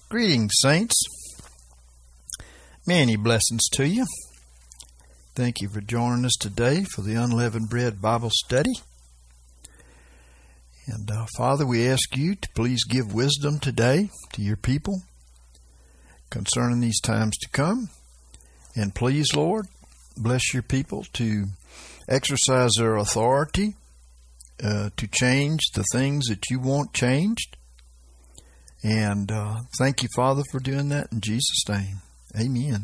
Greetings, saints. Many blessings to you. Thank you for joining us today for the Unleavened Bread Bible Study. And Father, we ask you to please give wisdom today to your people concerning these times to come. And please, Lord, bless your people to exercise their authority to change the things that you want changed. And thank you, Father, for doing that in Jesus' name. Amen.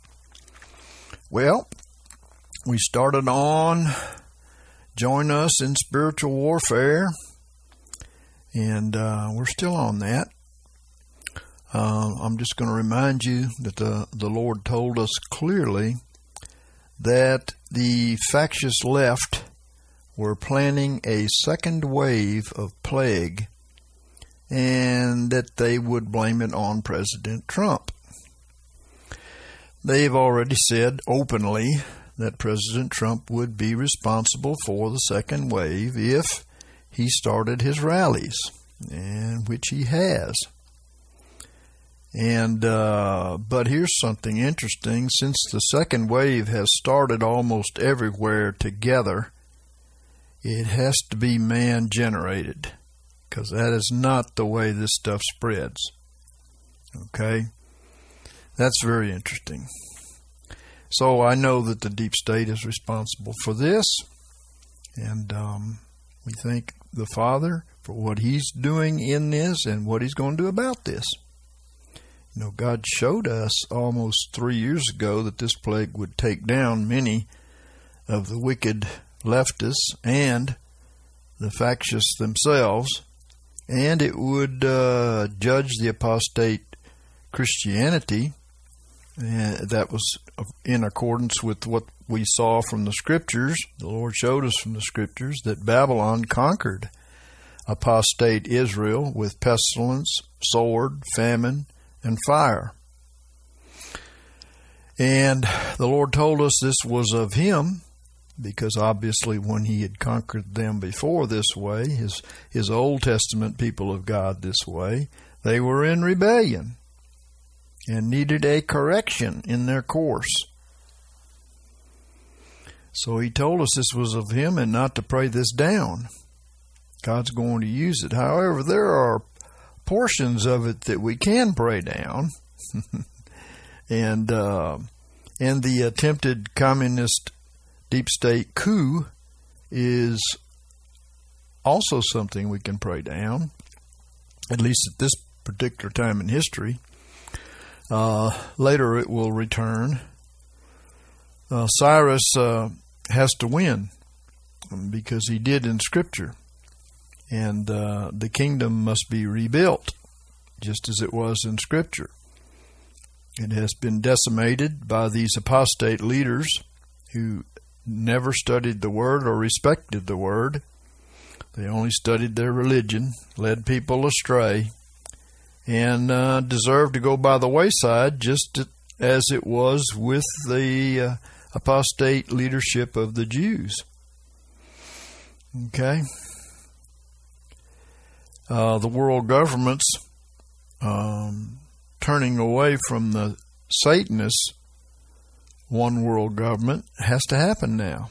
Well, we started on Join Us in Spiritual Warfare, and we're still on that. I'm just going to remind you that the Lord told us clearly that the factious left were planning a second wave of plague, and that they would blame it on President Trump. They've already said openly that President Trump would be responsible for the second wave if he started his rallies, and which he has. And but here's something interesting. Since the second wave has started almost everywhere together, it has to be man-generated, because that is not the way this stuff spreads. Okay? That's very interesting. So I know that the deep state is responsible for this, and we thank the Father for what He's doing in this and what He's going to do about this. You know, God showed us almost 3 years ago that this plague would take down many of the wicked leftists and the factious themselves, and it would judge the apostate Christianity. And that was in accordance with what we saw from the Scriptures. The Lord showed us from the Scriptures that Babylon conquered apostate Israel with pestilence, sword, famine, and fire. And the Lord told us this was of Him, because obviously when He had conquered them before this way, His Old Testament people of God this way, they were in rebellion and needed a correction in their course. So He told us this was of Him and not to pray this down. God's going to use it. However, there are portions of it that we can pray down. And the attempted communist deep state coup is also something we can pray down, at least at this particular time in history. Later it will return. Cyrus has to win, because he did in Scripture. And the kingdom must be rebuilt, just as it was in Scripture. It has been decimated by these apostate leaders who never studied the Word or respected the Word. They only studied their religion, led people astray, and deserved to go by the wayside, just as it was with the apostate leadership of the Jews. Okay? The world governments turning away from the Satanists' one world government has to happen now.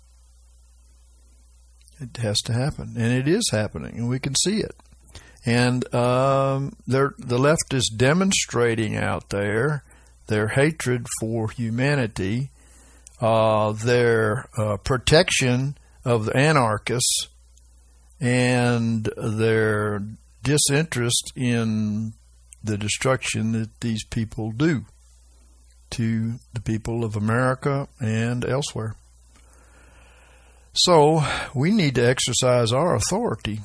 It has to happen, and it is happening, and we can see it. And the left is demonstrating out there their hatred for humanity, their protection of the anarchists, and their disinterest in the destruction that these people do to the people of America and elsewhere. So we need to exercise our authority,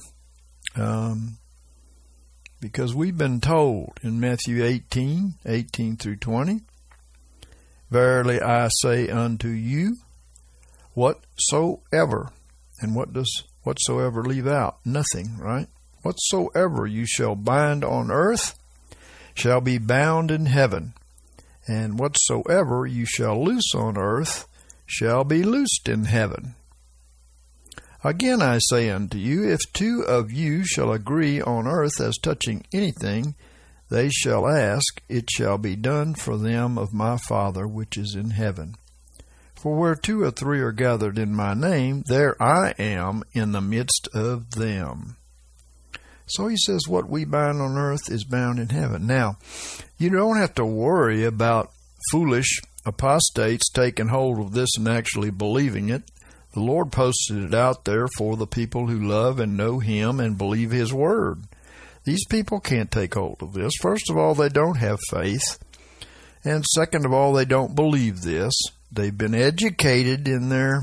because we've been told in Matthew 18 through 20, "Verily I say unto you, whatsoever," and what does whatsoever leave out? Nothing, right? "Whatsoever you shall bind on earth shall be bound in heaven, and whatsoever you shall loose on earth shall be loosed in heaven. Again I say unto you, if two of you shall agree on earth as touching anything they shall ask, it shall be done for them of my Father which is in heaven. For where 2 or 3 are gathered in my name, there I am in the midst of them. So he says what we bind on earth is bound in heaven. Now, you don't have to worry about foolish apostates taking hold of this and actually believing it. The Lord posted it out there for the people who love and know Him and believe His Word. These people can't take hold of this. First of all, they don't have faith. And second of all, they don't believe this. They've been educated in their,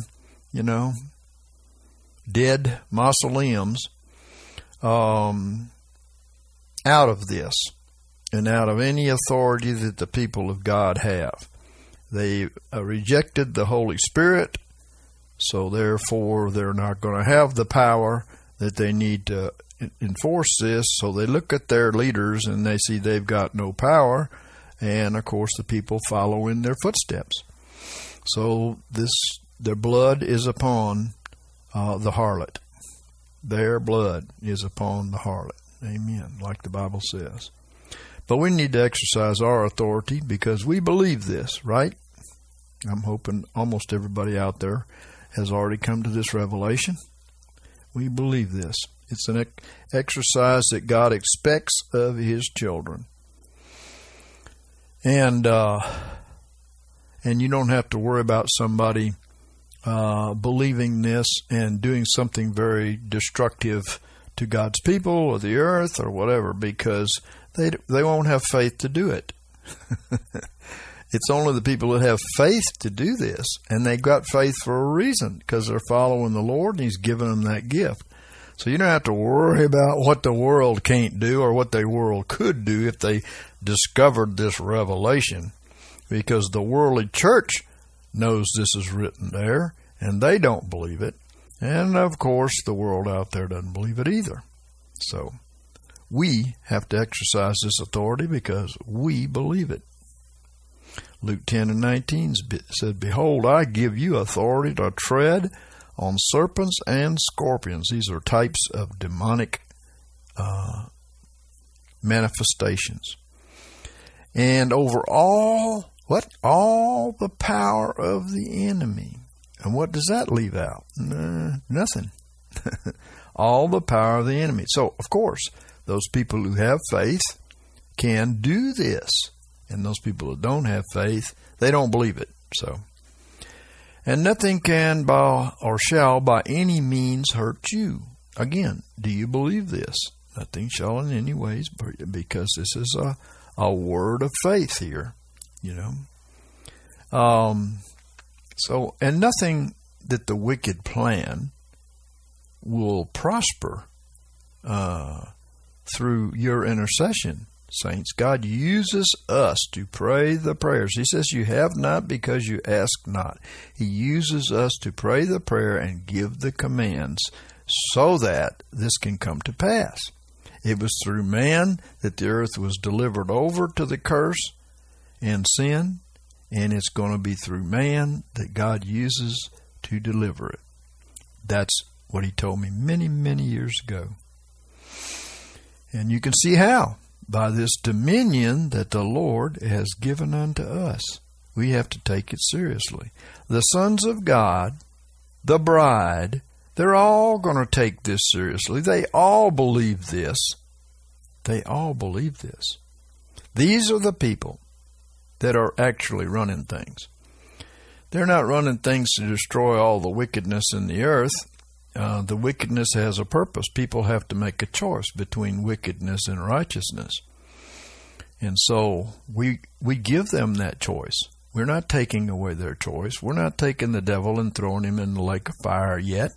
dead mausoleums out of this and out of any authority that the people of God have. They rejected the Holy Spirit, so therefore they're not going to have the power that they need to enforce this. So they look at their leaders and they see they've got no power, and of course the people follow in their footsteps. So their blood is upon the harlot. Their blood is upon the harlot. Amen, like the Bible says. But we need to exercise our authority because we believe this, right? I'm hoping almost everybody out there has already come to this revelation. We believe this. It's an exercise that God expects of His children. And you don't have to worry about somebody believing this and doing something very destructive to God's people or the earth or whatever, because they won't have faith to do it. It's only the people that have faith to do this, and they've got faith for a reason, because they're following the Lord and He's given them that gift. So you don't have to worry about what the world can't do or what the world could do if they discovered this revelation, because the worldly church knows this is written there, and they don't believe it. And, of course, the world out there doesn't believe it either. So we have to exercise this authority because we believe it. Luke 10:19 said, "Behold, I give you authority to tread on serpents and scorpions." These are types of demonic manifestations. And over all the power of the enemy. And what does that leave out? Nothing. All the power of the enemy. So, of course, those people who have faith can do this. And those people who don't have faith, they don't believe it. So, and nothing can or shall by any means hurt you. Again, do you believe this? Nothing shall in any ways, because this is a word of faith here, So, and nothing that the wicked plan will prosper through your intercession, saints. God uses us to pray the prayers. He says you have not because you ask not. He uses us to pray the prayer and give the commands so that this can come to pass. It was through man that the earth was delivered over to the curse and sin, and it's going to be through man that God uses to deliver it. That's what He told me many, many years ago. And you can see how. By this dominion that the Lord has given unto us. We have to take it seriously. The sons of God, the bride, they're all going to take this seriously. They all believe this. They all believe this. These are the people that are actually running things. They're not running things to destroy all the wickedness in the earth. The wickedness has a purpose. People have to make a choice between wickedness and righteousness. And so we give them that choice. We're not taking away their choice. We're not taking the devil and throwing him in the lake of fire yet.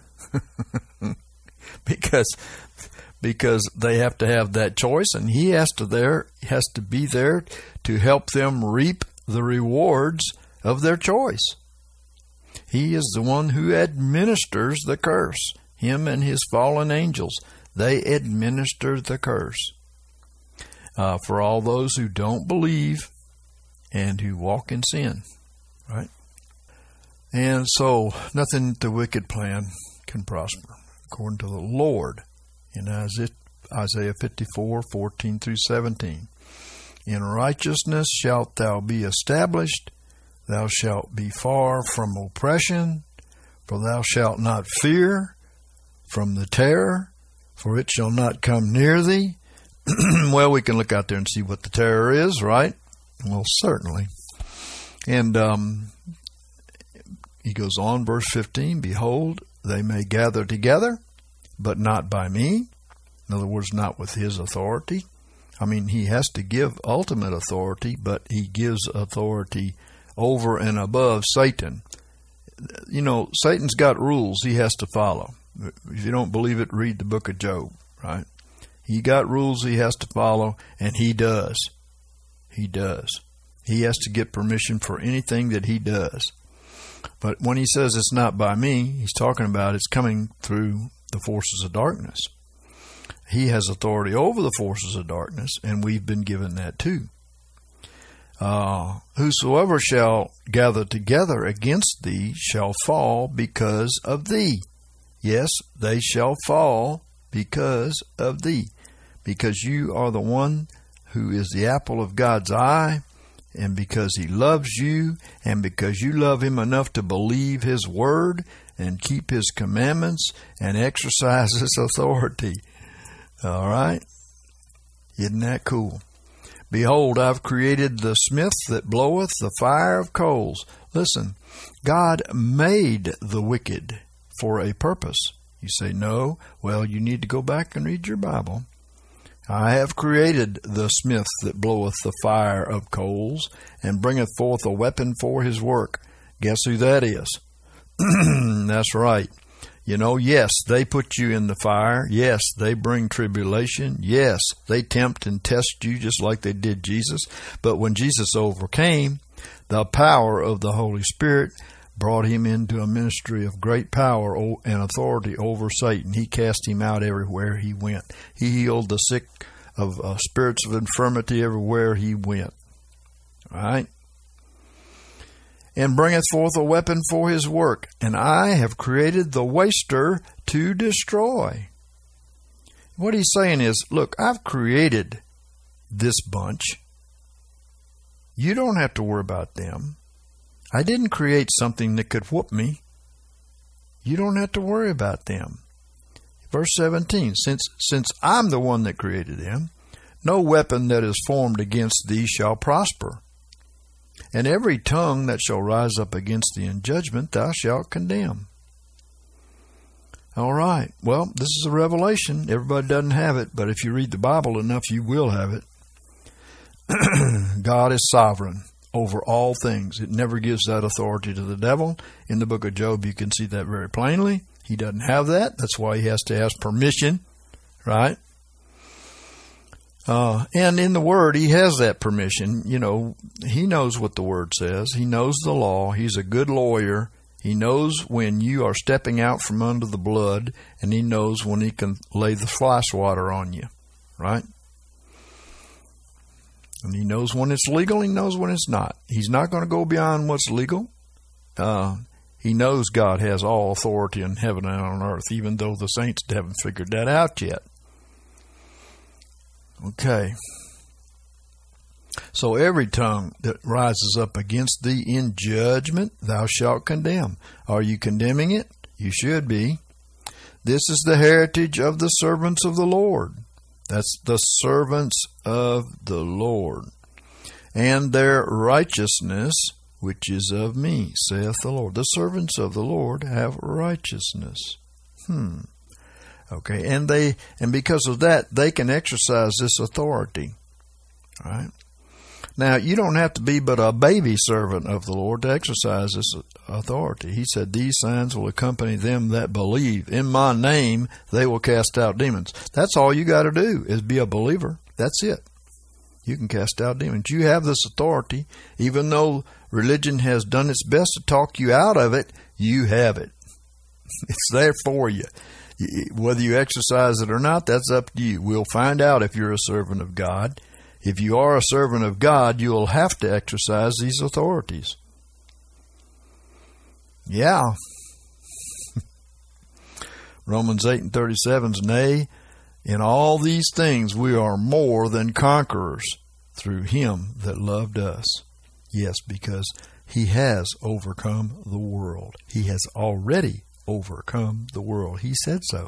because they have to have that choice, and he has to be there to help them reap the rewards of their choice. He is the one who administers the curse. Him and his fallen angels, they administer the curse for all those who don't believe and who walk in sin, right? And so nothing the wicked plan can prosper, according to the Lord in Isaiah 54:14 through 17. In righteousness shalt thou be established. Thou shalt be far from oppression, for thou shalt not fear from the terror, for it shall not come near thee. Well, we can look out there and see what the terror is, right? Well, certainly. And he goes on, verse 15, behold, they may gather together, but not by me. In other words, not with his authority. I mean, he has to give ultimate authority, but he gives authority over and above Satan. You know, Satan's got rules he has to follow. If you don't believe it, read the book of Job, right? He got rules he has to follow, and he does. He does. He has to get permission for anything that he does. But when he says it's not by me, he's talking about it's coming through the forces of darkness. He has authority over the forces of darkness, and we've been given that too. Whosoever shall gather together against thee shall fall because of thee. Yes, they shall fall because of thee, because you are the one who is the apple of God's eye, and because he loves you, and because you love him enough to believe his word and keep his commandments and exercise his authority. All right? Isn't that cool? Behold, I've created the smith that bloweth the fire of coals. Listen, God made the wicked for a purpose. You say, no. Well, you need to go back and read your Bible. I have created the smith that bloweth the fire of coals and bringeth forth a weapon for his work. Guess who that is? That's right. You know, yes, they put you in the fire. Yes, they bring tribulation. Yes, they tempt and test you just like they did Jesus. But when Jesus overcame, the power of the Holy Spirit brought him into a ministry of great power and authority over Satan. He cast him out everywhere he went. He healed the sick of spirits of infirmity everywhere he went. All right? And bringeth forth a weapon for his work. And I have created the waster to destroy. What he's saying is, look, I've created this bunch. You don't have to worry about them. I didn't create something that could whoop me. You don't have to worry about them. Verse 17, since I'm the one that created them, no weapon that is formed against thee shall prosper. And every tongue that shall rise up against thee in judgment thou shalt condemn. All right. Well, this is a revelation. Everybody doesn't have it, but if you read the Bible enough, you will have it. God is sovereign over all things. It never gives that authority to the devil. In the book of Job, you can see that very plainly. He doesn't have that. That's why he has to ask permission, right? And in the Word, he has that permission. You know, he knows what the Word says. He knows the law. He's a good lawyer. He knows when you are stepping out from under the blood, and he knows when he can lay the fly swatter on you, right? And he knows when it's legal. He knows when it's not. He's not going to go beyond what's legal. He knows God has all authority in heaven and on earth, even though the saints haven't figured that out yet. Okay. So every tongue that rises up against thee in judgment, thou shalt condemn. Are you condemning it? You should be. This is the heritage of the servants of the Lord. That's the servants of the Lord. And their righteousness, which is of me, saith the Lord. The servants of the Lord have righteousness. Okay, and because of that, they can exercise this authority. All right. Now, you don't have to be but a baby servant of the Lord to exercise this authority. He said, these signs will accompany them that believe. In my name, they will cast out demons. That's all you got to do is be a believer. That's it. You can cast out demons. You have this authority. Even though religion has done its best to talk you out of it, you have it. It's there for you. Whether you exercise it or not, that's up to you. We'll find out if you're a servant of God. If you are a servant of God, you'll have to exercise these authorities. Yeah. Romans 8:37 nay, In all these things we are more than conquerors through him that loved us. Yes, because he has overcome the world. He has already overcome the world. He said so.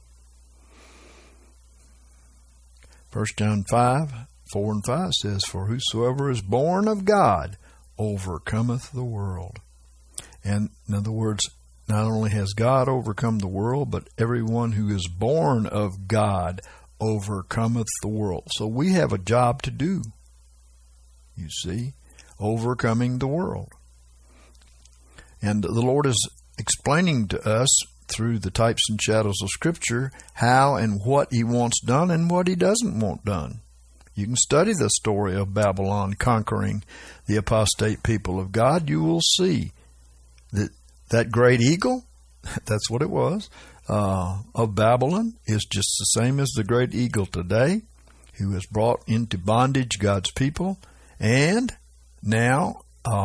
1 John 5:4-5 says, "For whosoever is born of God overcometh the world." And in other words, not only has God overcome the world, but everyone who is born of God overcometh the world. So we have a job to do, you see, overcoming the world. And the Lord is explaining to us through the types and shadows of Scripture how and what he wants done and what he doesn't want done. You can study the story of Babylon conquering the apostate people of God. You will see that great eagle, that's what it was, of Babylon is just the same as the great eagle today, who has brought into bondage God's people. And now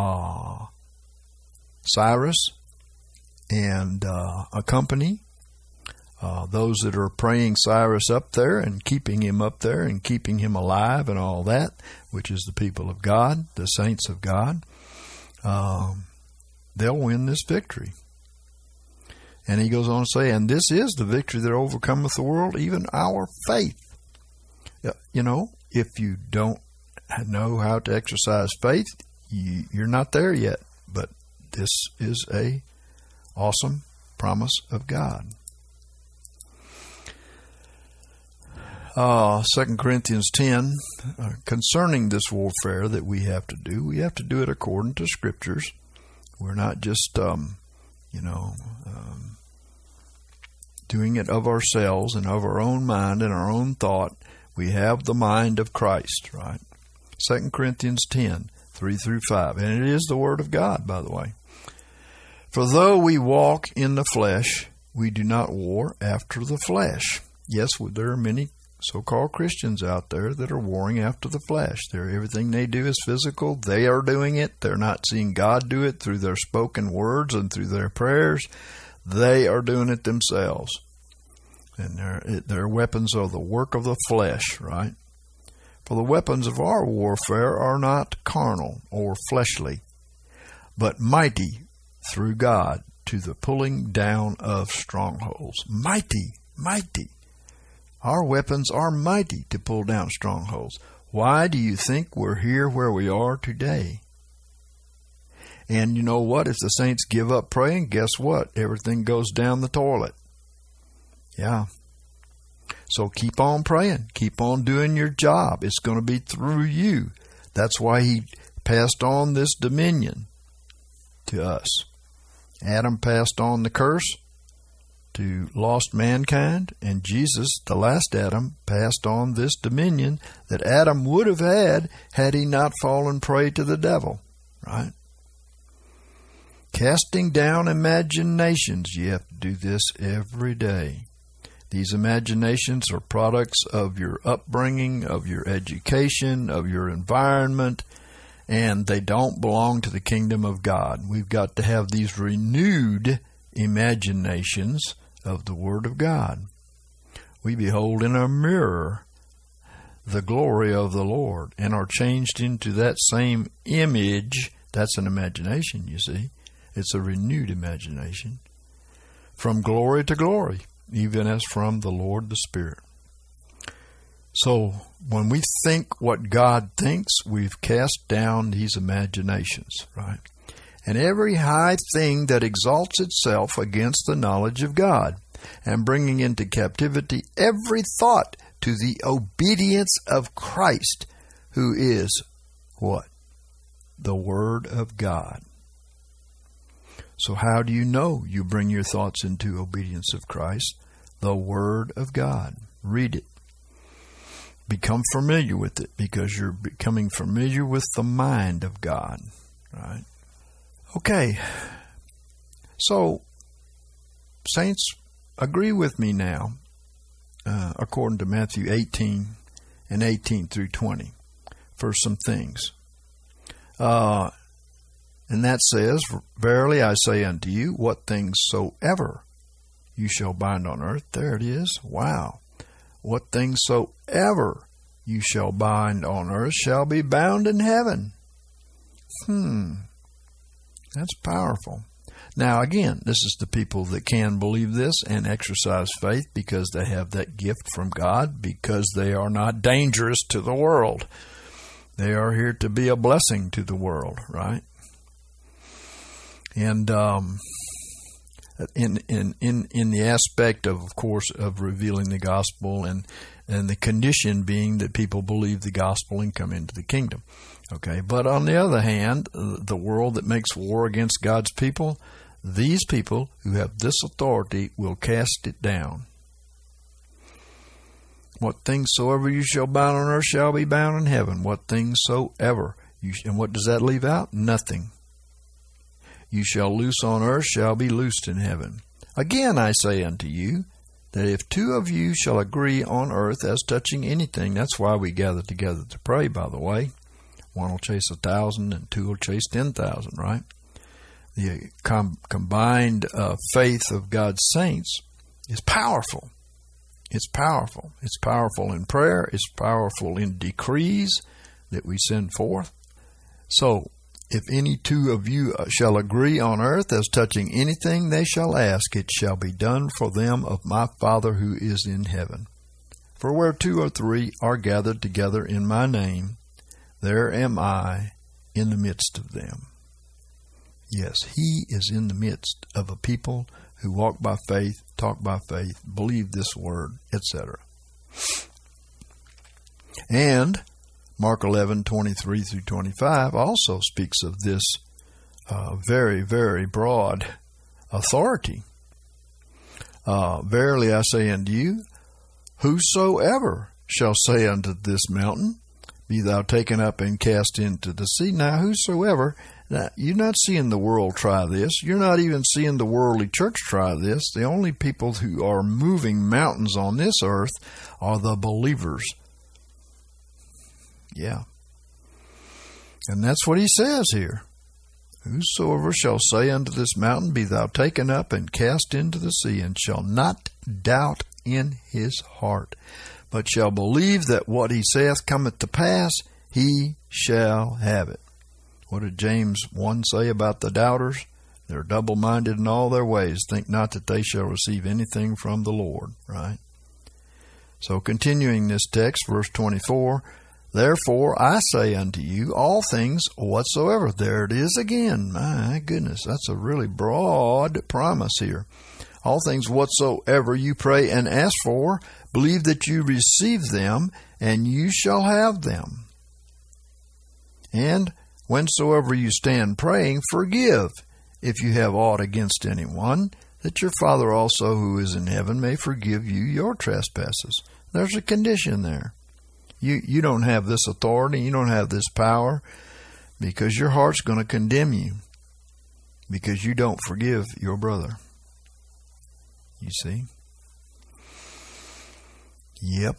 Cyrus and a company, those that are praying Cyrus up there and keeping him up there and keeping him alive and all that, which is the people of God, the saints of God, they'll win this victory. And he goes on to say, and this is the victory that overcometh the world, even our faith. You know, if you don't know how to exercise faith, you're not there yet. But this is a awesome promise of God. 2 Corinthians 10, concerning this warfare that we have to do it according to Scriptures. We're not just, doing it of ourselves and of our own mind and our own thought. We have the mind of Christ, right? 2 Corinthians 10, 3-5. And it is the Word of God, by the way. For though we walk in the flesh, we do not war after the flesh. Yes, there are many so-called Christians out there that are warring after the flesh. Everything they do is physical. They are doing it. They're not seeing God do it through their spoken words and through their prayers. They are doing it themselves. And their weapons are the work of the flesh, right? For the weapons of our warfare are not carnal or fleshly, but mighty through God to the pulling down of strongholds. Mighty, mighty. Our weapons are mighty to pull down strongholds. Why do you think we're here where we are today? And you know what? If the saints give up praying, guess what? Everything goes down the toilet. Yeah. So keep on praying. Keep on doing your job. It's going to be through you. That's why he passed on this dominion to us. Adam passed on the curse to lost mankind, and Jesus, the last Adam, passed on this dominion that Adam would have had he not fallen prey to the devil, right? Casting down imaginations. You have to do this every day. These imaginations are products of your upbringing, of your education, of your environment, and they don't belong to the kingdom of God. We've got to have these renewed imaginations of the Word of God. We behold in a mirror the glory of the Lord and are changed into that same image. That's an imagination, you see. It's a renewed imagination. From glory to glory, even as from the Lord the Spirit. So when we think what God thinks, we've cast down these imaginations, right? And every high thing that exalts itself against the knowledge of God, and bringing into captivity every thought to the obedience of Christ, who is what? The Word of God. So how do you know you bring your thoughts into obedience of Christ? The Word of God. Read it. Become familiar with it, because you're becoming familiar with the mind of God, right? Okay. So, saints, agree with me now, according to Matthew 18 and 18 through 20, for some things. And that says, verily I say unto you, what things soever you shall bind on earth. There it is. Wow. what things soever you shall bind on earth shall be bound in heaven. That's powerful. Now again, this is the people that can believe this and exercise faith because they have that gift from God, because they are not dangerous to the world. They are here to be a blessing to the world, right? And in the aspect of course, of revealing the gospel and the condition being that people believe the gospel and come into the kingdom. Okay, but on the other hand, the world that makes war against God's people, these people who have this authority will cast it down. What things soever you shall bind on earth shall be bound in heaven. What things soever. And what does that leave out? Nothing. You shall loose on earth shall be loosed in heaven. Again I say unto you, that if two of you shall agree on earth as touching anything, that's why we gather together to pray, by the way. One will chase 1,000 and two will chase 10,000, right? The combined faith of God's saints is powerful. It's powerful. It's powerful in prayer. It's powerful in decrees that we send forth. So, if any two of you shall agree on earth as touching anything they shall ask, it shall be done for them of my Father who is in heaven. For where 2 or 3 are gathered together in my name, there am I in the midst of them. Yes, He is in the midst of a people who walk by faith, talk by faith, believe this word, etc. And Mark 11:23 through 25 also speaks of this very, very broad authority. Verily I say unto you, whosoever shall say unto this mountain, be thou taken up and cast into the sea. Now, whosoever, now, you're not seeing the world try this. You're not even seeing the worldly church try this. The only people who are moving mountains on this earth are the believers. Yeah. And that's what he says here. Whosoever shall say unto this mountain, be thou taken up and cast into the sea, and shall not doubt in his heart, but shall believe that what he saith cometh to pass, he shall have it. What did James 1 say about the doubters? They're double-minded in all their ways. Think not that they shall receive anything from the Lord, right? So continuing this text, verse 24, therefore I say unto you, all things whatsoever. There it is again. My goodness, that's a really broad promise here. All things whatsoever you pray and ask for, believe that you receive them, and you shall have them. And whensoever you stand praying, forgive, if you have aught against anyone, that your Father also who is in heaven may forgive you your trespasses. There's a condition there. You don't have this authority, you don't have this power, because your heart's going to condemn you, because you don't forgive your brother. You see? Yep.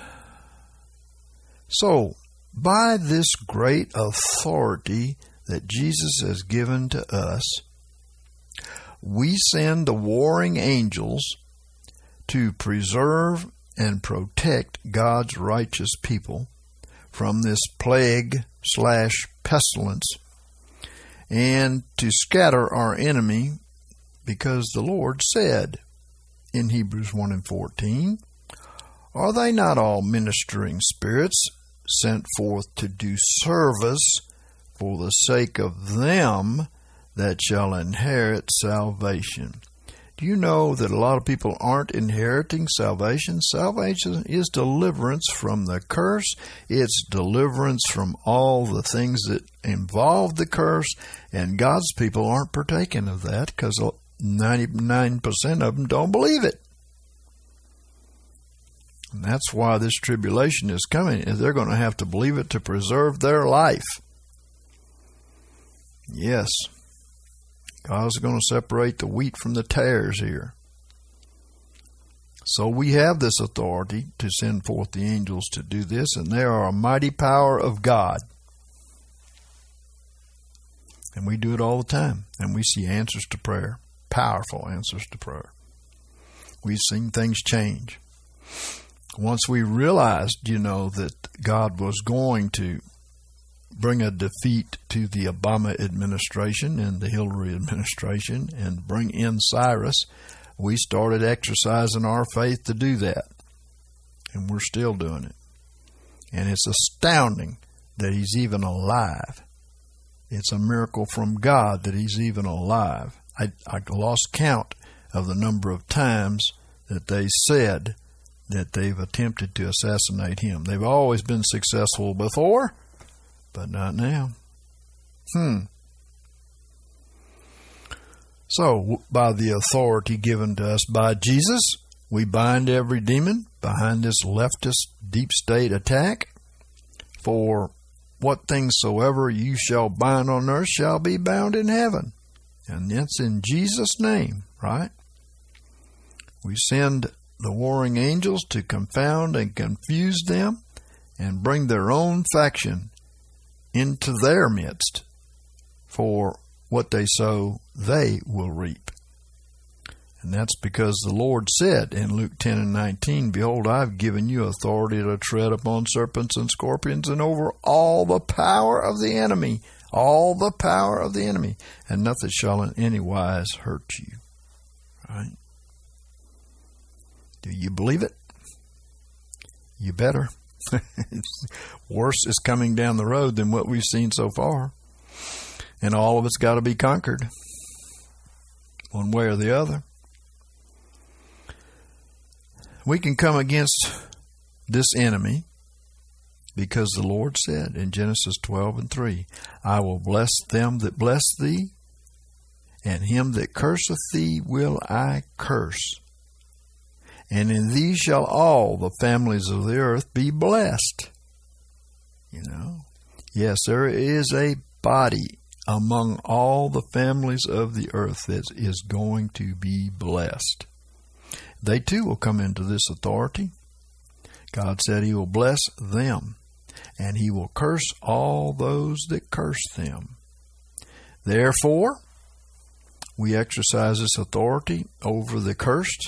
So, by this great authority that Jesus has given to us, we send the warring angels to preserve and protect God's righteous people from this plague/pestilence, and to scatter our enemy, because the Lord said in Hebrews 1:14, are they not all ministering spirits sent forth to do service for the sake of them that shall inherit salvation? Do you know that a lot of people aren't inheriting salvation? Salvation is deliverance from the curse. It's deliverance from all the things that involve the curse, and God's people aren't partaking of that because 99% of them don't believe it. And that's why this tribulation is coming, is they're going to have to believe it to preserve their life. Yes. God's going to separate the wheat from the tares here. So we have this authority to send forth the angels to do this, and they are a mighty power of God. And we do it all the time, and we see answers to prayer, powerful answers to prayer. We've seen things change. once we realized, that God was going to bring a defeat to the Obama administration and the Hillary administration and bring in Cyrus, we started exercising our faith to do that. And we're still doing it. And it's astounding that he's even alive. It's a miracle from God that he's even alive. I lost count of the number of times that they said that they've attempted to assassinate him. They've always been successful before, but not now. So, by the authority given to us by Jesus, we bind every demon behind this leftist deep state attack. For what things soever you shall bind on earth shall be bound in heaven. And that's in Jesus' name, right? We send the warring angels to confound and confuse them and bring their own faction into their midst. For what they sow, they will reap. And that's because the Lord said in Luke 10:19, Behold, I've given you authority to tread upon serpents and scorpions and over all the power of the enemy. All the power of the enemy. And nothing shall in any wise hurt you. Right? Do you believe it? You better. Worse is coming down the road than what we've seen so far. And all of it's got to be conquered. One way or the other. We can come against this enemy because the Lord said in Genesis 12:3, I will bless them that bless thee, and him that curseth thee will I curse. And in thee shall all the families of the earth be blessed. Yes, there is a body among all the families of the earth that is going to be blessed. They too will come into this authority. God said he will bless them, and he will curse all those that curse them. Therefore, we exercise this authority over the cursed.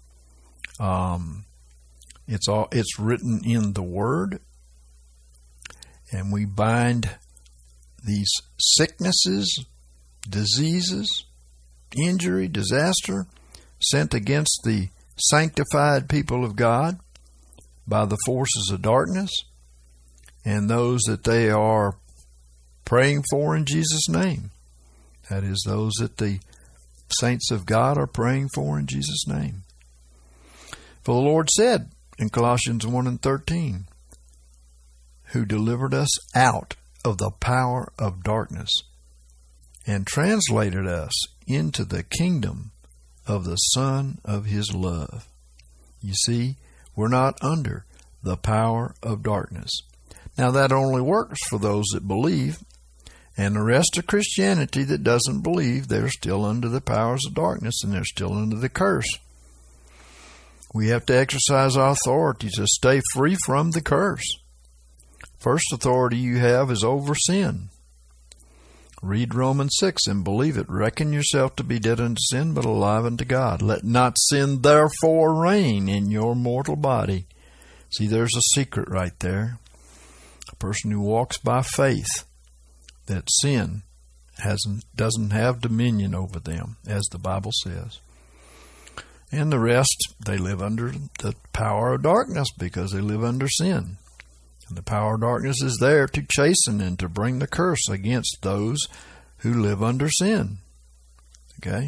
It's written in the Word, and we bind these sicknesses, diseases, injury, disaster sent against the sanctified people of God by the forces of darkness and those that they are praying for in Jesus' name. That is, those that the saints of God are praying for in Jesus' name. For the Lord said in Colossians 1:13, who delivered us out of the power of darkness and translated us into the kingdom of the Son of his love. You see, we're not under the power of darkness. Now that only works for those that believe, and the rest of Christianity that doesn't believe, they're still under the powers of darkness and they're still under the curse. We have to exercise our authority to stay free from the curse. First authority you have is over sin. Read Romans 6 and believe it. Reckon yourself to be dead unto sin, but alive unto God. Let not sin therefore reign in your mortal body. See, there's a secret right there. A person who walks by faith, that sin doesn't have dominion over them, as the Bible says. And the rest, they live under the power of darkness because they live under sin. And the power of darkness is there to chasten and to bring the curse against those who live under sin. Okay?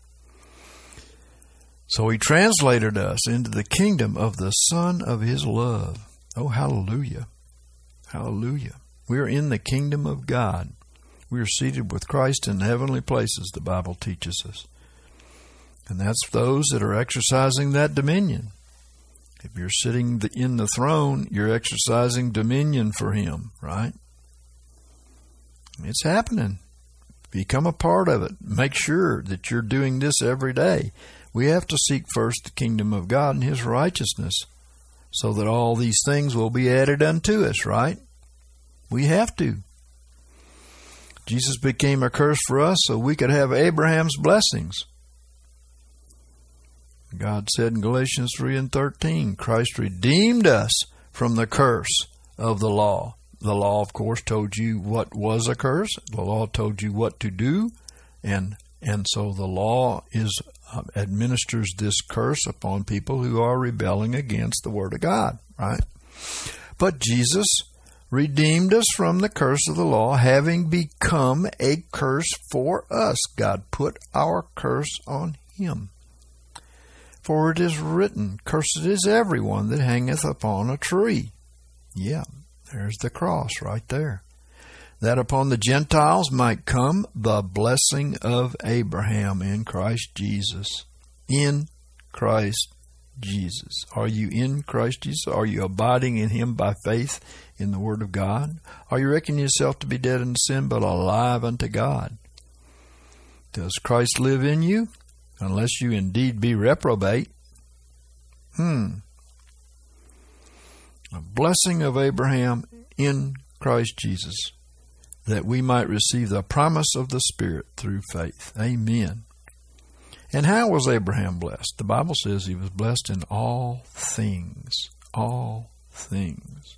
So he translated us into the kingdom of the Son of his love. Oh, hallelujah. Hallelujah. We are in the kingdom of God. We are seated with Christ in heavenly places, the Bible teaches us. And that's those that are exercising that dominion. If you're sitting in the throne, you're exercising dominion for him, right? It's happening. Become a part of it. Make sure that you're doing this every day. We have to seek first the kingdom of God and his righteousness so that all these things will be added unto us, right? We have to. Jesus became a curse for us so we could have Abraham's blessings. God said in Galatians 3:13, Christ redeemed us from the curse of the law. The law, of course, told you what was a curse. The law told you what to do. And so the law administers this curse upon people who are rebelling against the Word of God, right? But Jesus redeemed us from the curse of the law, having become a curse for us. God put our curse on him. For it is written, Cursed is everyone that hangeth upon a tree. Yeah, there's the cross right there. That upon the Gentiles might come the blessing of Abraham in Christ Jesus. In Christ Jesus. Are you in Christ Jesus? Are you abiding in him by faith in the Word of God? Are you reckoning yourself to be dead in sin but alive unto God? Does Christ live in you? Unless you indeed be reprobate. A blessing of Abraham in Christ Jesus, that we might receive the promise of the Spirit through faith. Amen. And how was Abraham blessed? The Bible says he was blessed in all things. All things.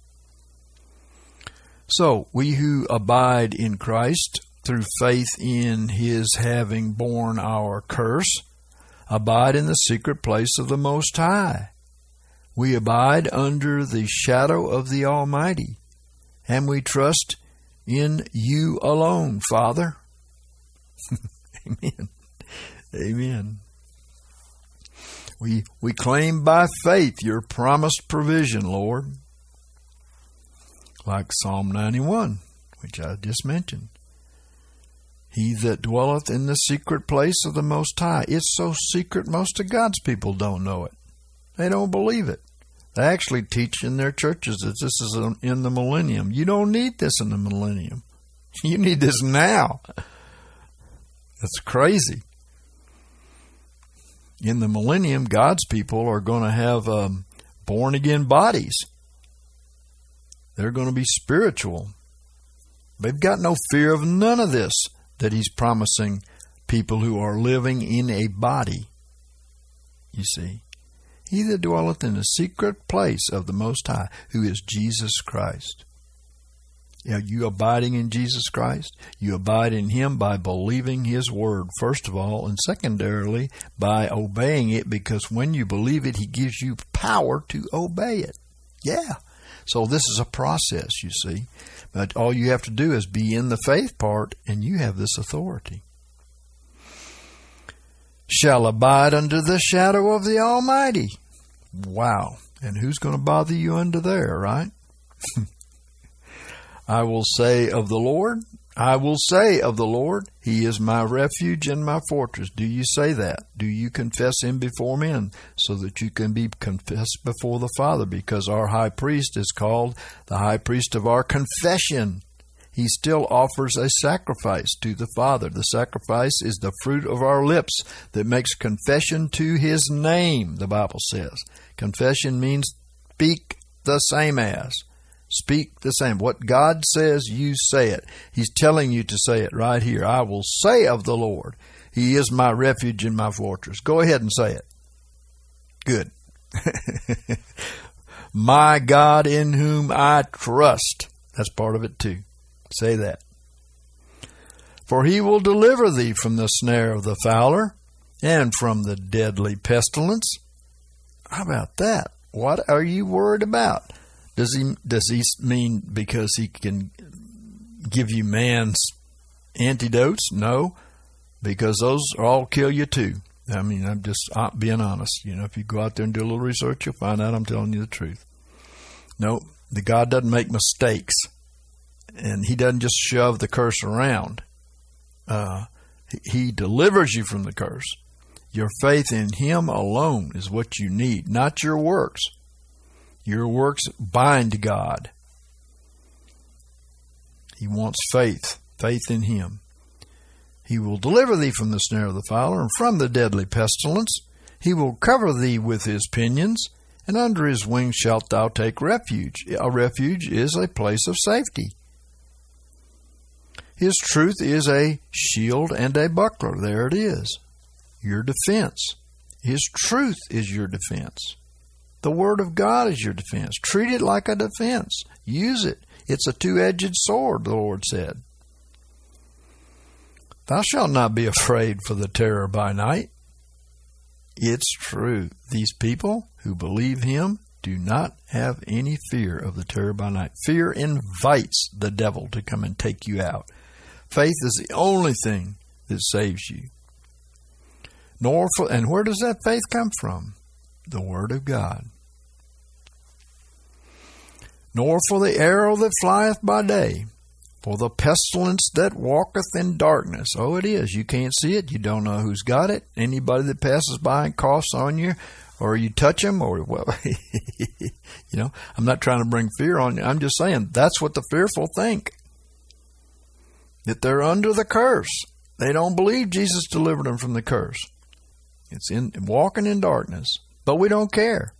So, we who abide in Christ through faith in his having borne our curse, abide in the secret place of the Most High. We abide under the shadow of the Almighty, and we trust in you alone, Father. Amen. Amen. We claim by faith your promised provision, Lord. Like Psalm 91, which I just mentioned. He that dwelleth in the secret place of the Most High. It's so secret most of God's people don't know it. They don't believe it. They actually teach in their churches that this is in the millennium. You don't need this in the millennium. You need this now. That's crazy. In the millennium, God's people are going to have born-again bodies. They're going to be spiritual. They've got no fear of none of this that he's promising people who are living in a body. You see, he that dwelleth in the secret place of the Most High, who is Jesus Christ. Are you abiding in Jesus Christ? You abide in him by believing his word, first of all, and secondarily, by obeying it, because when you believe it, he gives you power to obey it. Yeah. So this is a process, you see. But all you have to do is be in the faith part, and you have this authority. Shall abide under the shadow of the Almighty. Wow. And who's going to bother you under there, right? I will say of the Lord, he is my refuge and my fortress. Do you say that? Do you confess him before men so that you can be confessed before the Father? Because our high priest is called the high priest of our confession. He still offers a sacrifice to the Father. The sacrifice is the fruit of our lips that makes confession to his name, the Bible says. Confession means speak the same as. Speak the same. What God says, you say it. He's telling you to say it right here. I will say of the Lord, he is my refuge and my fortress. Go ahead and say it. Good. My God in whom I trust. That's part of it too. Say that. For he will deliver thee from the snare of the fowler and from the deadly pestilence. How about that? What are you worried about? Does he mean because he can give you man's antidotes? No, because those all kill you too. I mean, I'm just being honest. You know, if you go out there and do a little research, you'll find out I'm telling you the truth. No, the God doesn't make mistakes, and he doesn't just shove the curse around. He delivers you from the curse. Your faith in him alone is what you need, not your works. Your works bind God. He wants faith in him. He will deliver thee from the snare of the fowler and from the deadly pestilence. He will cover thee with his pinions, and under his wings shalt thou take refuge. A refuge is a place of safety. His truth is a shield and a buckler. There it is. Your defense. His truth is your defense. The Word of God is your defense. Treat it like a defense. Use it. It's a two-edged sword, the Lord said. Thou shalt not be afraid for the terror by night. It's true. These people who believe Him do not have any fear of the terror by night. Fear invites the devil to come and take you out. Faith is the only thing that saves you. And where does that faith come from? The Word of God. Nor for the arrow that flieth by day, for the pestilence that walketh in darkness. Oh, it is. You can't see it. You don't know who's got it. Anybody that passes by and coughs on you, or you touch them, or, well, I'm not trying to bring fear on you. I'm just saying that's what the fearful think. That they're under the curse. They don't believe Jesus delivered them from the curse. It's in walking in darkness. But we don't care.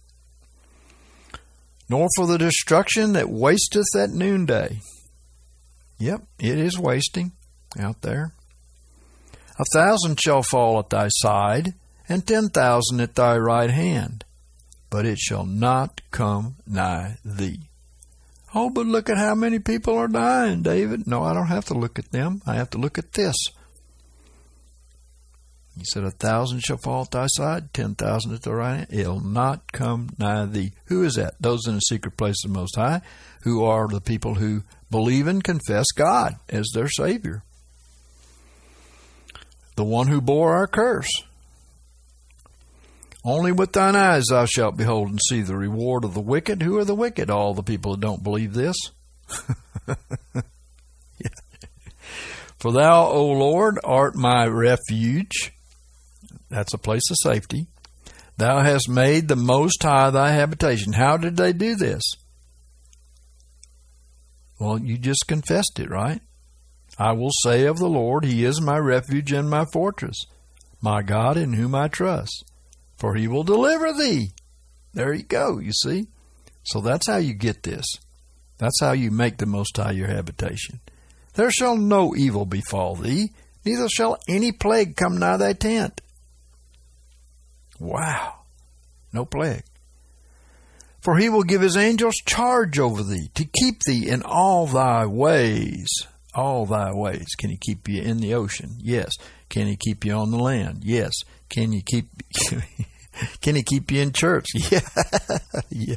Nor for the destruction that wasteth at noonday. Yep, it is wasting out there. 1,000 shall fall at thy side, and 10,000 at thy right hand, but it shall not come nigh thee. Oh, but look at how many people are dying, David. No, I don't have to look at them. I have to look at this. He said, 1,000 shall fall at thy side, 10,000 at thy right hand. It'll not come nigh thee. Who is that? Those in the secret place of the Most High, who are the people who believe and confess God as their Savior. The one who bore our curse. Only with thine eyes thou shalt behold and see the reward of the wicked. Who are the wicked? All the people that don't believe this. Yeah. For thou, O Lord, art my refuge. That's a place of safety. Thou hast made the Most High thy habitation. How did they do this? Well, you just confessed it, right? I will say of the Lord, He is my refuge and my fortress, my God in whom I trust. For He will deliver thee. There you go, you see. So that's how you get this. That's how you make the Most High your habitation. There shall no evil befall thee, neither shall any plague come nigh thy tent. Wow. No plague. For He will give His angels charge over thee, to keep thee in all thy ways. All thy ways. Can He keep you in the ocean? Yes. Can He keep you on the land? Yes. Can He keep you in church? Yeah. Yeah.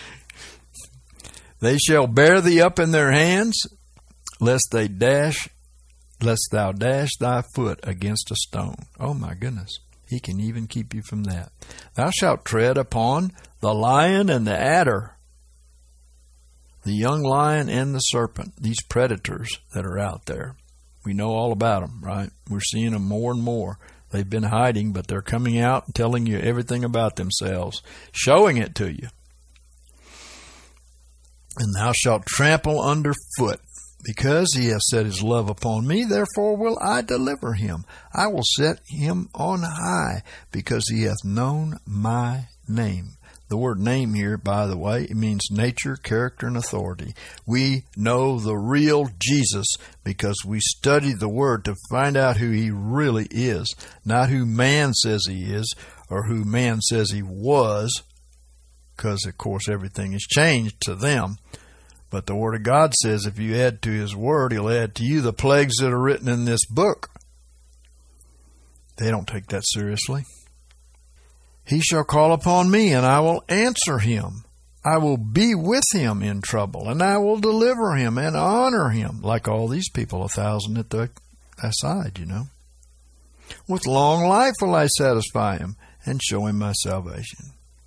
They shall bear thee up in their hands, lest thou dash thy foot against a stone. Oh my goodness. He can even keep you from that. Thou shalt tread upon the lion and the adder, the young lion and the serpent, these predators that are out there. We know all about them, right? We're seeing them more and more. They've been hiding, but they're coming out and telling you everything about themselves, showing it to you. And thou shalt trample under foot. Because He hath set His love upon me, therefore will I deliver him. I will set him on high, because he hath known my name. The word name here, by the way, it means nature, character, and authority. We know the real Jesus because we study the Word to find out who He really is, not who man says He is or who man says He was, because, of course, everything has changed to them. But the Word of God says if you add to His Word, He'll add to you the plagues that are written in this book. They don't take that seriously. He shall call upon me, and I will answer him. I will be with him in trouble, and I will deliver him and honor him, like all these people, 1,000 at the side, you know. With long life will I satisfy him and show him my salvation.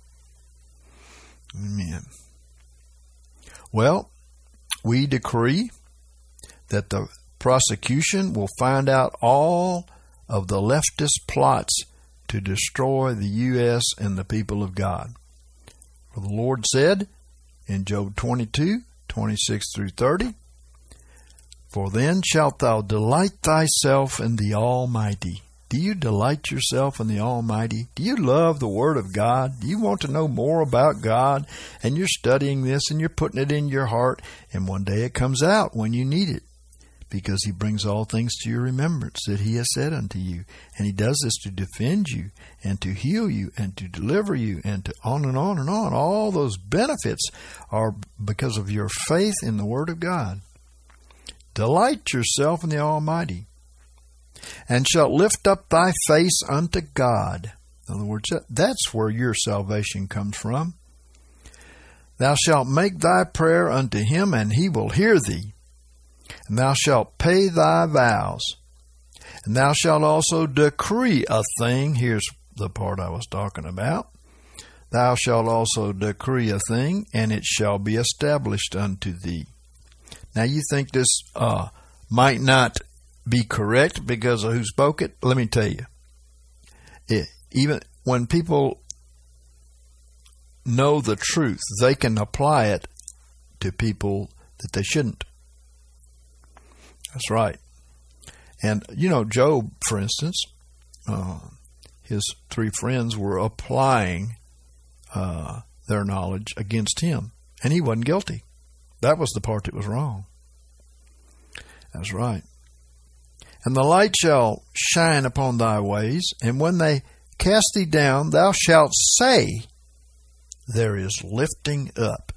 Amen. Well, we decree that the prosecution will find out all of the leftist plots to destroy the U.S. and the people of God. For the Lord said in Job 22:26-30, For then shalt thou delight thyself in the Almighty. Do you delight yourself in the Almighty? Do you love the Word of God? Do you want to know more about God? And you're studying this and you're putting it in your heart, and one day it comes out when you need it. because he brings all things to your remembrance that he has said unto you. And he does this to defend you and to heal you and to deliver you and to on and on and on. All those benefits are because of your faith in the Word of God. Delight yourself in the Almighty, and shalt lift up thy face unto God. In other words, that's where your salvation comes from. Thou shalt make thy prayer unto him, and he will hear thee. And thou shalt pay thy vows. And thou shalt also decree a thing. Here's the part I was talking about. Thou shalt also decree a thing, and it shall be established unto thee. Now you think this might not be correct because of who spoke it? Let me tell you. Even when people know the truth, they can apply it to people that they shouldn't. That's right. And, Job, for instance, his 3 friends were applying their knowledge against him, and he wasn't guilty. That was the part that was wrong. That's right. And the light shall shine upon thy ways, and when they cast thee down, thou shalt say, there is lifting up.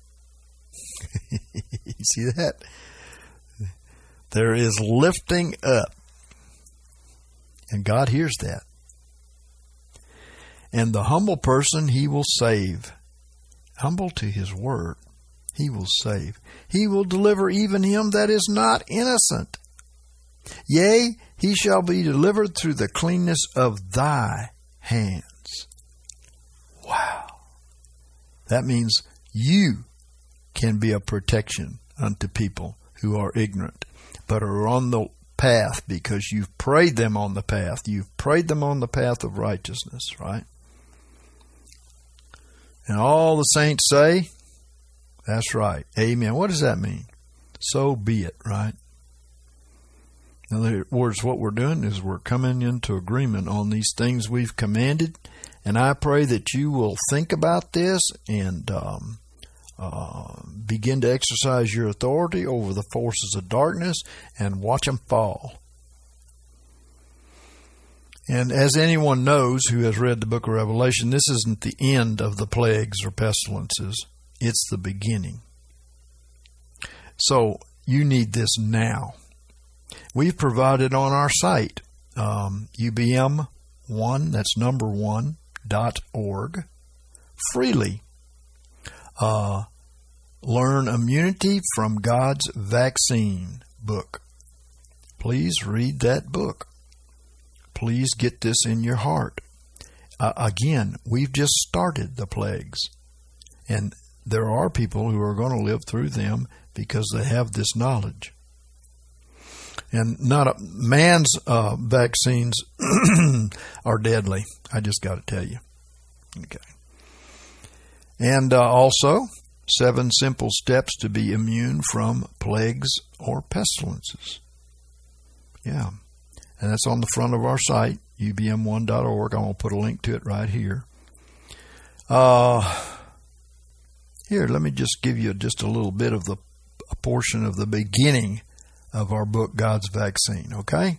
You see that? There is lifting up. And God hears that. And the humble person he will save. Humble to his word, he will save. He will deliver even him that is not innocent. Yea, he shall be delivered through the cleanness of thy hands. Wow. That means you can be a protection unto people who are ignorant, but are on the path because you've prayed them on the path. You've prayed them on the path of righteousness, right? And all the saints say, that's right. Amen. What does that mean? So be it, right? In other words, what we're doing is we're coming into agreement on these things we've commanded. And I pray that you will think about this and begin to exercise your authority over the forces of darkness and watch them fall. And as anyone knows who has read the book of Revelation, this isn't the end of the plagues or pestilences. It's the beginning. So you need this now. We've provided on our site, UBM1, that's number 1.org, freely. Learn Immunity from God's Vaccine book. Please read that book. Please get this in your heart. Again, we've just started the plagues. And there are people who are going to live through them because they have this knowledge. And man's vaccines are deadly. I just got to tell you. Okay. And also, 7 simple steps to be immune from plagues or pestilences. Yeah. And that's on the front of our site, ubm1.org. I'm going to put a link to it right here. Here, let me just give you just a little bit of a portion of the beginning of our book, God's Vaccine, okay?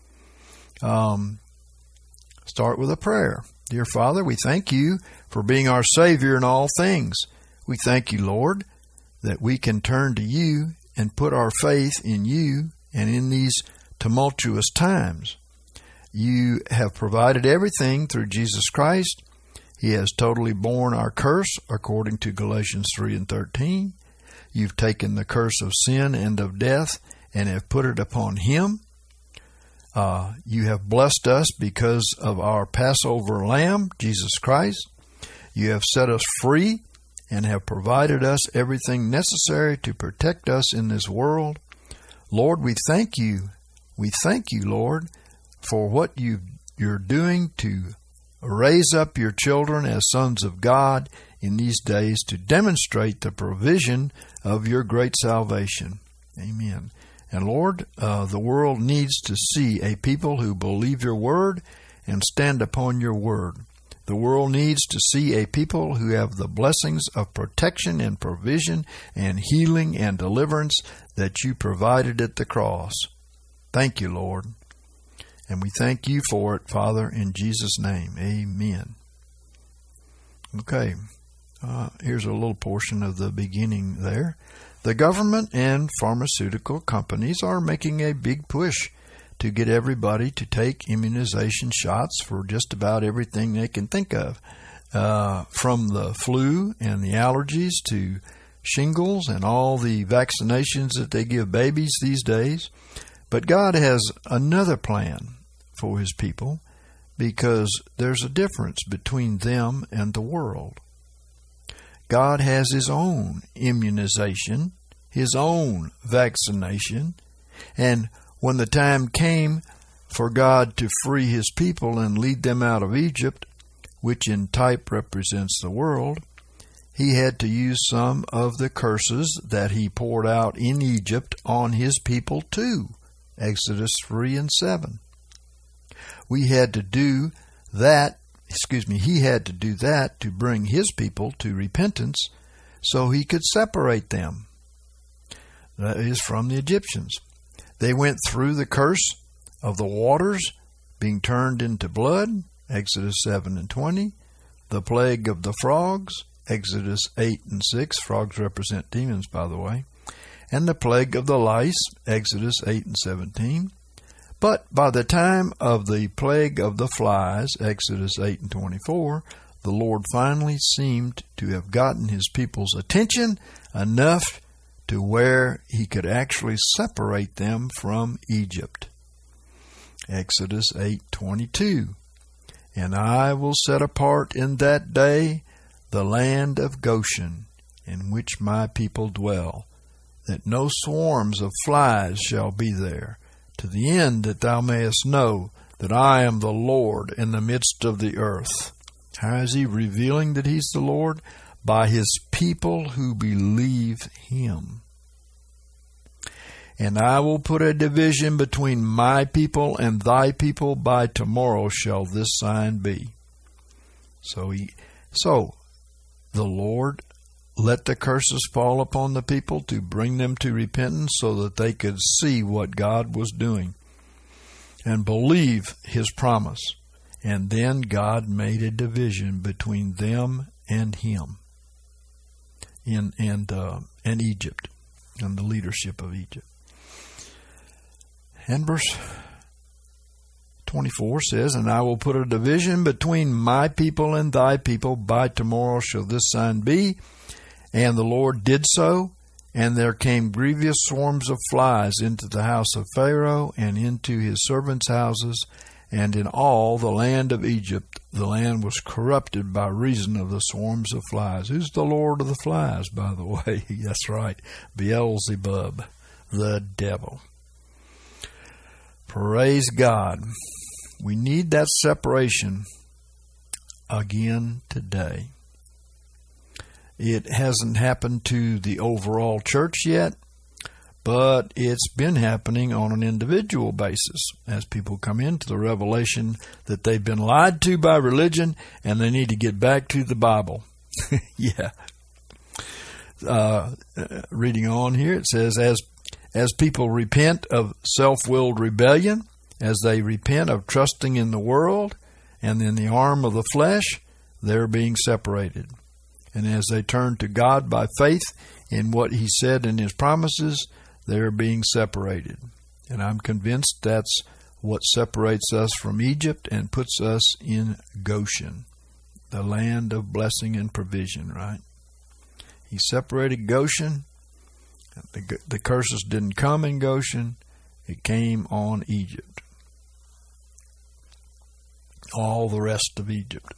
Start with a prayer. Dear Father, we thank you for being our Savior in all things. We thank you, Lord, that we can turn to you and put our faith in you and in these tumultuous times. You have provided everything through Jesus Christ. He has totally borne our curse according to Galatians 3:13. You've taken the curse of sin and of death and have put it upon him. You have blessed us because of our Passover lamb, Jesus Christ. You have set us free and have provided us everything necessary to protect us in this world. Lord, we thank you. We thank you, Lord, for what you're doing to raise up your children as sons of God in these days to demonstrate the provision of your great salvation. Amen. And Lord, the world needs to see a people who believe your word and stand upon your word. The world needs to see a people who have the blessings of protection and provision and healing and deliverance that you provided at the cross. Thank you, Lord. And we thank you for it, Father, in Jesus' name. Amen. Okay, here's a little portion of the beginning there. The government and pharmaceutical companies are making a big push to get everybody to take immunization shots for just about everything they can think of, from the flu and the allergies to shingles and all the vaccinations that they give babies these days. But God has another plan for His people, because there's a difference between them and the world. God has His own immunization, His own vaccination, and when the time came for God to free His people and lead them out of Egypt, which in type represents the world, He had to use some of the curses that He poured out in Egypt on His people too. Exodus 3 and 7. He had to do that to bring His people to repentance so He could separate them. That is from the Egyptians. They went through the curse of the waters being turned into blood, Exodus 7 and 20, the plague of the frogs, Exodus 8 and 6, frogs represent demons, by the way, and the plague of the lice, Exodus 8 and 17. But by the time of the plague of the flies, Exodus 8 and 24, the Lord finally seemed to have gotten His people's attention enough to where He could actually separate them from Egypt. Exodus 8:22. And I will set apart in that day the land of Goshen, in which my people dwell, that no swarms of flies shall be there, to the end that thou mayest know that I am the Lord in the midst of the earth. How is He revealing that He's the Lord? By His people who believe Him. And I will put a division between my people and thy people. By tomorrow shall this sign be. So the Lord let the curses fall upon the people to bring them to repentance so that they could see what God was doing and believe His promise. And then God made a division between them and Him and Egypt and the leadership of Egypt. And verse 24 says, And I will put a division between my people and thy people. By tomorrow shall this sign be. And the Lord did so. And there came grievous swarms of flies into the house of Pharaoh and into his servants' houses. And in all the land of Egypt, the land was corrupted by reason of the swarms of flies. Who's the Lord of the flies, by the way? That's right, Beelzebub, the devil. Praise God. We need that separation again today. It hasn't happened to the overall church yet, but it's been happening on an individual basis as people come into the revelation that they've been lied to by religion and they need to get back to the Bible. Yeah. Reading on here, it says, As people repent of self-willed rebellion, as they repent of trusting in the world and in the arm of the flesh, they're being separated. And as they turn to God by faith in what He said in His promises, they're being separated. And I'm convinced that's what separates us from Egypt and puts us in Goshen, the land of blessing and provision, right? He separated Goshen. The curses didn't come in Goshen. It came on Egypt. All the rest of Egypt.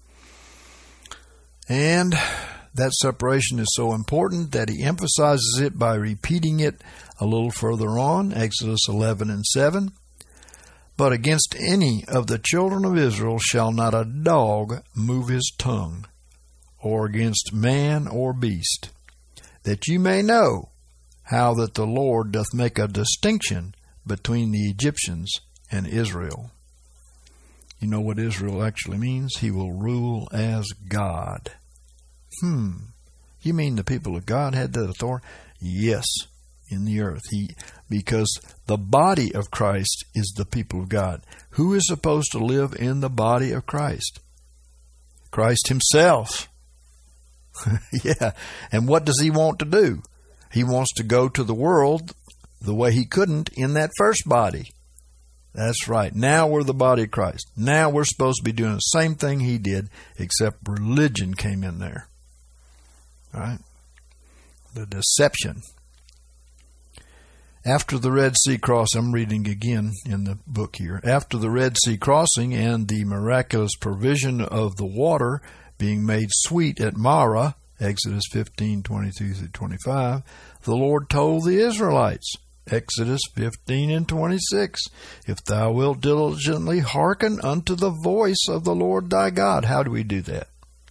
And that separation is so important that He emphasizes it by repeating it a little further on, Exodus 11 and 7. But against any of the children of Israel shall not a dog move his tongue, or against man or beast, that you may know how that the Lord doth make a distinction between the Egyptians and Israel. You know what Israel actually means? He will rule as God. You mean the people of God had that authority? Yes. in the earth. Because the body of Christ is the people of God. Who is supposed to live in the body of Christ? Christ himself. Yeah. And what does he want to do? He wants to go to the world the way he couldn't in that first body. That's right. Now we're the body of Christ. Now we're supposed to be doing the same thing he did, except religion came in there. All right? The deception. After the Red Sea crossing, I'm reading again in the book here. After the Red Sea crossing and the miraculous provision of the water being made sweet at Marah, Exodus 15:22-25, the Lord told the Israelites, Exodus 15:26, if thou wilt diligently hearken unto the voice of the Lord thy God. How do we do that?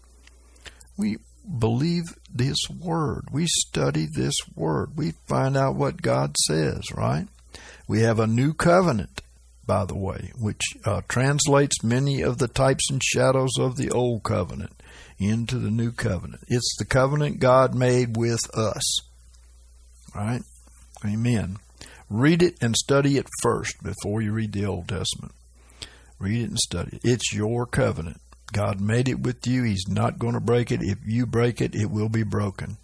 We believe this word. We study this word. We find out what God says, right? We have a new covenant, by the way, which translates many of the types and shadows of the old covenant into the new covenant. It's the covenant God made with us, right? Amen. Read it and study it first before you read the Old Testament. Read it and study it. It's your covenant. God made it with you. He's not going to break it. If you break it, it will be broken.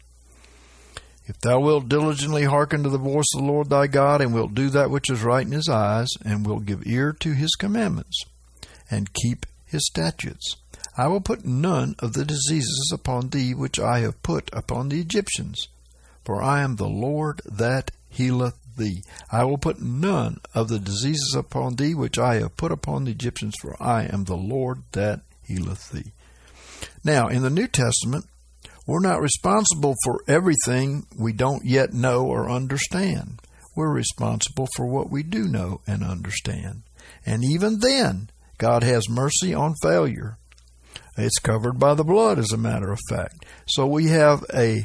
If thou wilt diligently hearken to the voice of the Lord thy God, and wilt do that which is right in his eyes, and wilt give ear to his commandments, and keep his statutes, I will put none of the diseases upon thee which I have put upon the Egyptians, for I am the Lord that healeth thee. I will put none of the diseases upon thee which I have put upon the Egyptians, for I am the Lord that healeth thee. Now, in the New Testament, we're not responsible for everything we don't yet know or understand. We're responsible for what we do know and understand. And even then, God has mercy on failure. It's covered by the blood, as a matter of fact. So we have a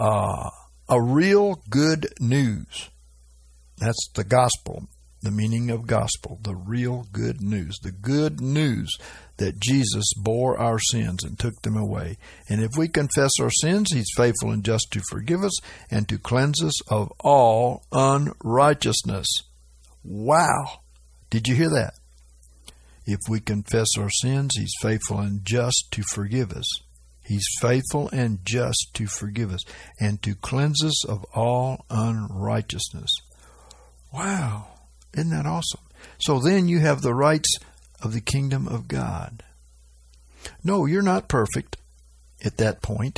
real good news. That's the gospel, the meaning of gospel, the real good news. The good news that Jesus bore our sins and took them away. And if we confess our sins, he's faithful and just to forgive us and to cleanse us of all unrighteousness. Wow! Did you hear that? If we confess our sins, he's faithful and just to forgive us. He's faithful and just to forgive us and to cleanse us of all unrighteousness. Wow, isn't that awesome? So then you have the rights of the kingdom of God. No, you're not perfect at that point.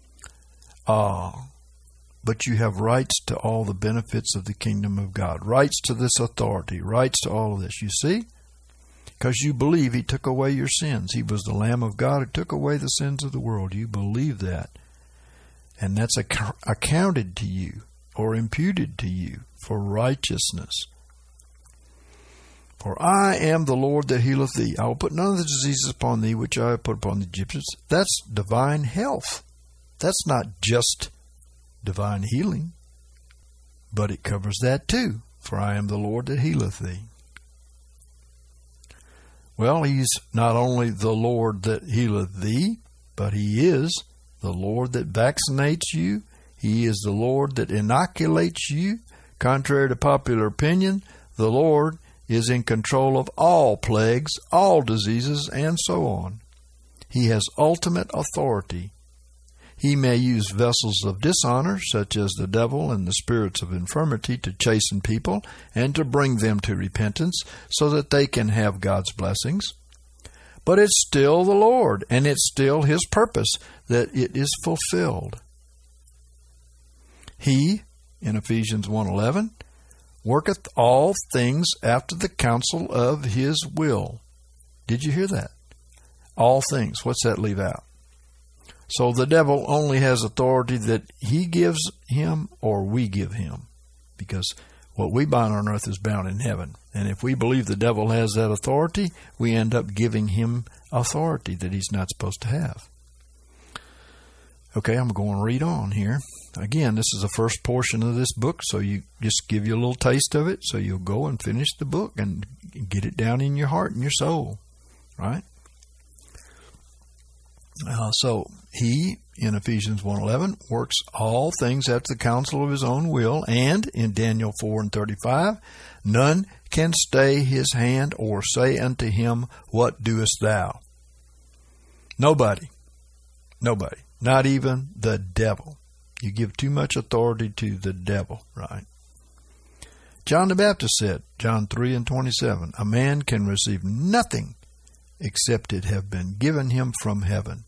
But you have rights to all the benefits of the kingdom of God. Rights to this authority. Rights to all of this. You see? Because you believe he took away your sins. He was the Lamb of God who took away the sins of the world. You believe that. And that's accounted to you or imputed to you for righteousness. For I am the Lord that healeth thee. I will put none of the diseases upon thee which I have put upon the Egyptians. That's divine health. That's not just divine healing. But it covers that too. For I am the Lord that healeth thee. Well, he's not only the Lord that healeth thee, but he is the Lord that vaccinates you. He is the Lord that inoculates you. Contrary to popular opinion, the Lord is in control of all plagues, all diseases, and so on. He has ultimate authority. He may use vessels of dishonor, such as the devil and the spirits of infirmity, to chasten people and to bring them to repentance so that they can have God's blessings. But it's still the Lord, and it's still his purpose that it is fulfilled. He, in Ephesians 1:11, worketh all things after the counsel of his will. Did you hear that? All things. What's that leave out? So the devil only has authority that he gives him or we give him. Because what we bind on earth is bound in heaven. And if we believe the devil has that authority, we end up giving him authority that he's not supposed to have. Okay, I'm going to read on here. Again, this is the first portion of this book, so you just give you a little taste of it, so you'll go and finish the book and get it down in your heart and your soul, right? So he in Ephesians 1:11, works all things after the counsel of his own will, and in Daniel 4:35, none can stay his hand or say unto him, what doest thou? Nobody. Nobody. Not even the devil. You give too much authority to the devil, right? John the Baptist said, John 3:27, a man can receive nothing except it have been given him from heaven.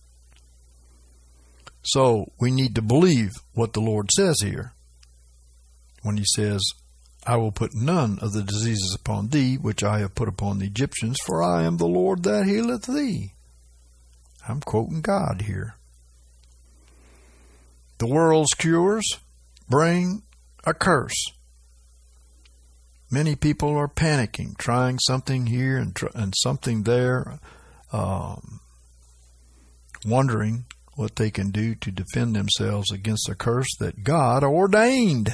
So we need to believe what the Lord says here when he says, I will put none of the diseases upon thee, which I have put upon the Egyptians, for I am the Lord that healeth thee. I'm quoting God here. The world's cures bring a curse. Many people are panicking, trying something here and something there, wondering what they can do to defend themselves against a curse that God ordained.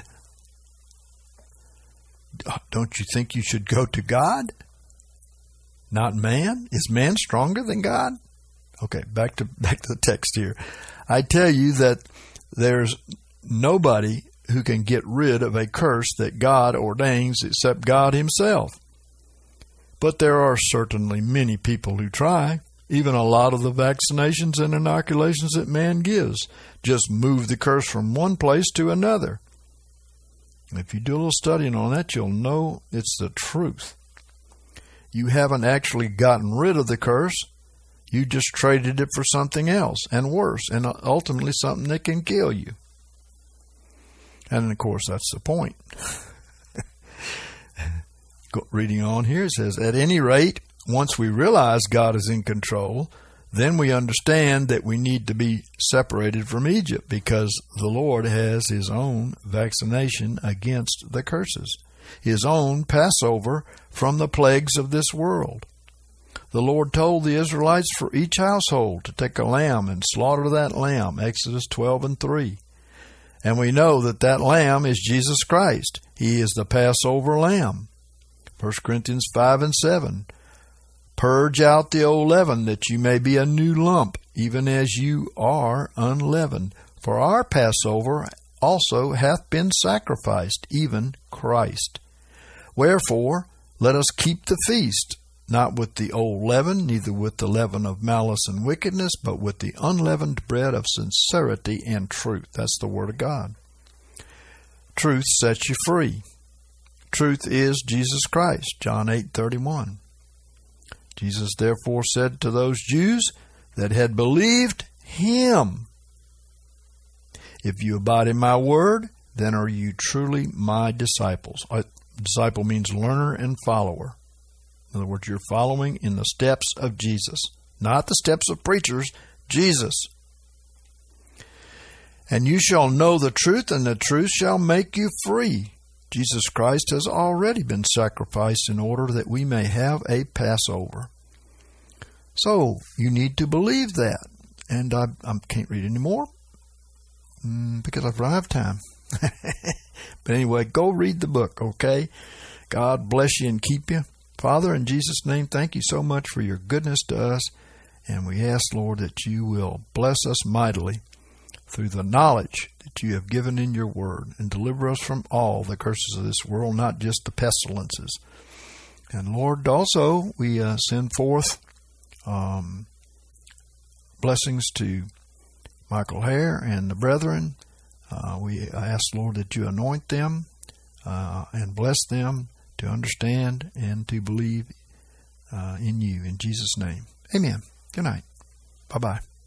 Don't you think you should go to God? Not man? Is man stronger than God? Okay, back to the text here. I tell you that there's nobody who can get rid of a curse that God ordains except God himself. But there are certainly many people who try. Even a lot of the vaccinations and inoculations that man gives just move the curse from one place to another. If you do a little studying on that, you'll know it's the truth. You haven't actually gotten rid of the curse. You just traded it for something else and worse, and ultimately something that can kill you. And, of course, that's the point. Reading on here, it says, at any rate, once we realize God is in control, then we understand that we need to be separated from Egypt because the Lord has his own vaccination against the curses, his own Passover from the plagues of this world. The Lord told the Israelites for each household to take a lamb and slaughter that lamb, Exodus 12:3. And we know that that lamb is Jesus Christ. He is the Passover lamb. 1 Corinthians 5:7. Purge out the old leaven, that you may be a new lump, even as you are unleavened. For our Passover also hath been sacrificed, even Christ. Wherefore, let us keep the feast, not with the old leaven, neither with the leaven of malice and wickedness, but with the unleavened bread of sincerity and truth. That's the Word of God. Truth sets you free. Truth is Jesus Christ, John 8:31. Jesus therefore said to those Jews that had believed him, if you abide in my word, then are you truly my disciples. A disciple means learner and follower. In other words, you're following in the steps of Jesus, not the steps of preachers, Jesus. And you shall know the truth, and the truth shall make you free. Jesus Christ has already been sacrificed in order that we may have a Passover. So, you need to believe that. And I can't read anymore because I've run out of time. But anyway, go read the book, okay? God bless you and keep you. Father, in Jesus' name, thank you so much for your goodness to us. And we ask, Lord, that you will bless us mightily through the knowledge that you have given in your word, and deliver us from all the curses of this world, not just the pestilences. And Lord, also we send forth blessings to Michael Hare and the brethren. We ask, Lord, that you anoint them and bless them to understand and to believe in you. In Jesus' name, amen. Good night. Bye-bye.